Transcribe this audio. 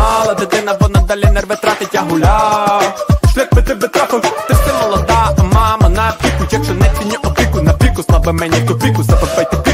мала дитина, вона далі нерви тратить, я гуляв. Шлях би тебе трохи, ти все молода, а мама на піку. Якщо не ціню опіку, на піку, слава мені в тупіку, забивайте піку.